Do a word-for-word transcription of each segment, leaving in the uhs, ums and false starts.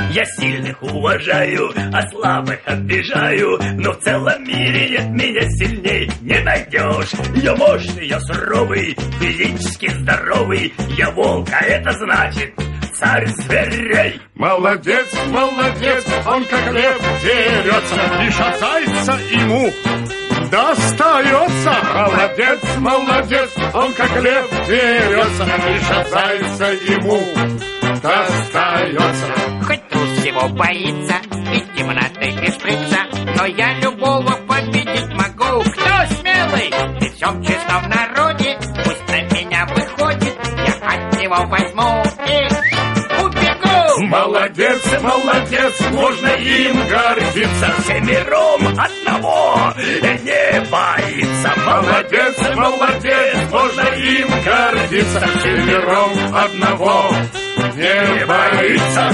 Я сильных уважаю, а слабых обижаю, но в целом мире нет меня сильней не найдешь. Я мощный, я суровый, физически здоровый, я волк, а это значит царь зверей. Молодец, молодец, он как лев дерется, лишь от зайца ему достается. Молодец, молодец, он как лев дерется, лишь от зайца ему достается. Хоть трус всего боится, и темноты, и шприца, но я любого победить могу. Кто смелый? При всем честном народе, пусть на меня выходит, я от него возьму и убегу. Молодец, молодец, можно им гордиться, семером одного не боится. Молодец, молодец, можно им гордиться, семером одного не боится.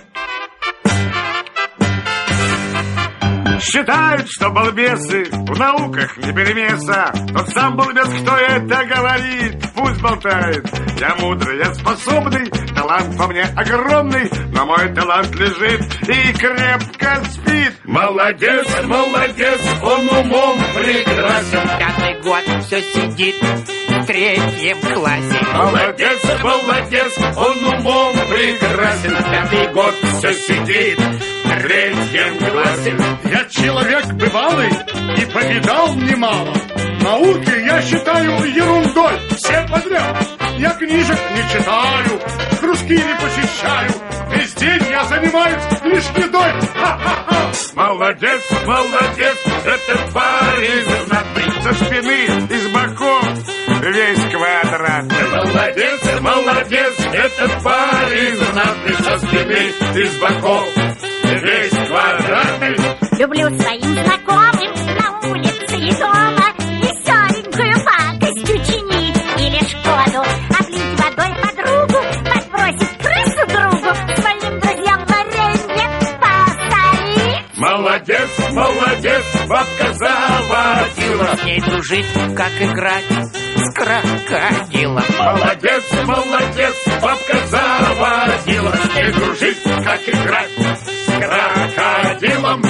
Считают, что балбесы в науках не перемеса. Но сам балбес, кто это говорит, пусть болтает. Я мудрый, я способный, талант во мне огромный, но мой талант лежит и крепко спит. Молодец, молодец, он умом прекрасен. Пятый год все сидит в третьем классе. Молодец, молодец, он умом прекрасен. Пятый год все сидит в третьем классе. Я человек бывалый и повидал немало. Науки я считаю ерундой, все подряд. Я книжек не читаю, кружки не посещаю. Весь день я занимаюсь лишь едой. Ха-ха-ха. Молодец, молодец, этот парень знатный. Со спины и с боков весь квадратный. Молодец, молодец, этот парень знатный. Со спины и с боков весь квадратный. Люблю своим знакомым на улице и дома веселенькую пакость учинить или шкоду, облить водой подругу, подбросить крысу другу, своим друзьям варенье посолить. Молодец, молодец, бабка заводила. С ней дружить, как играть с крокодилом. Молодец, молодец, бабка заводила. С ней дружить, как играть с крокодилом.